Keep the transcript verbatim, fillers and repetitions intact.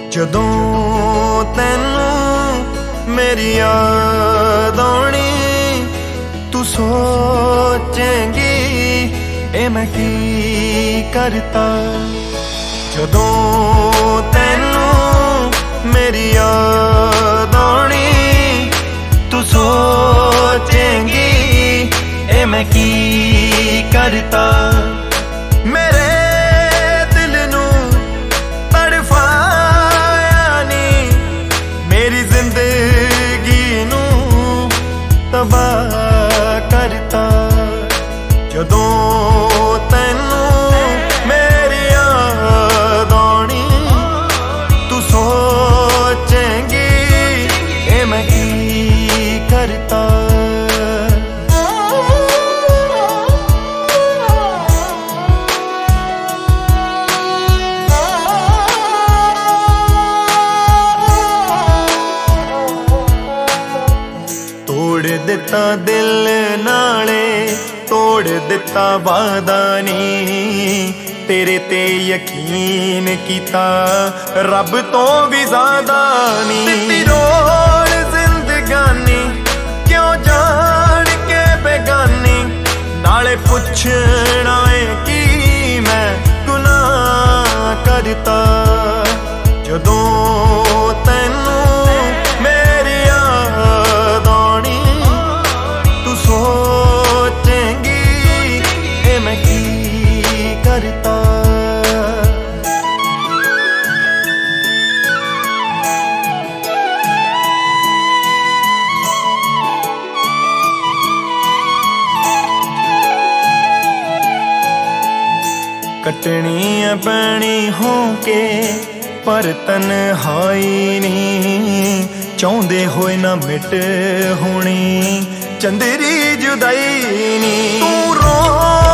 ਜਦੋਂ ਤੈਨੂੰ ਮੇਰੀ ਯਾਦ ਆਉਣੀ ਤੂੰ ਸੋਚੇਂਗੀ ਇਹ ਮੈਂ ਕੀ ਕਰਤਾ। ਜਦੋਂ ਤੈਨੂੰ ਮੇਰੀ ਯਾਦ ਆਉਣੀ ਤੂੰ ਸੋਚੇਂਗੀ ਇਹ ਮੈਂ ਕੀ ਕਰਤਾ। ਮੇਰੇ ਦਿਲ ਨੂੰ ਤੜਫਾਇਆ ਨੀ, ਮੇਰੀ ਜ਼ਿੰਦਗੀ ਨੂੰ ਤਬਾਹ ਕਰਤਾ। ਜਦੋਂ ਤੈਨੂੰ ਮੇਰੀ ਯਾਦ ਆਉਣੀ ਤੂੰ ਸੋਚੇਂਗੀ ਇਹ ਮੈਂ ਕੀ ਕਰਤਾ। ਤੋੜ ਦਿੱਤਾ ਦਿਲ ਨਾਲੇ ਤੋੜ ਦਿੱਤਾ ਵਾਦਾ ਨੀ, ਤੇਰੇ ਤੇ ਯਕੀਨ ਕੀਤਾ ਰੱਬ ਤੋਂ ਵੀ ਜ਼ਿਆਦਾ ਨੀ। ਦਿੱਤੀ ਰੋਲ ਜ਼ਿੰਦਗਾਨੀ ਕਿਉਂ ਜਾਣ ਕੇ ਬੇਗਾਨੀ, ਨਾਲੇ ਪੁੱਛਣਾ ਏ ਕੀ ਮੈਂ ਗੁਨਾਹ ਕਰਤਾ। ਜਦੋਂ ਤੈਨੂੰ ਮੇਰੀ ਯਾਦ ਆਉਣੀ ਤੂੰ ਸੋਚੇਂਗੀ ਇਹ ਮੈਂ ਕੀ ਕਰਤਾ। ਕੱਟਣੀ ਐ ਪੈਣੀ ਹੋ ਕੇ ਪਰ ਤਨਹਾਈ ਨੀ, ਚਾਹੁੰਦੇ ਹੋਏ ਨਾ ਮਿਟ ਹੋਣੀ ਚੰਦਰੀ ਜੁਦਾਈ ਨੀ। ਤੂੰ ਰੋ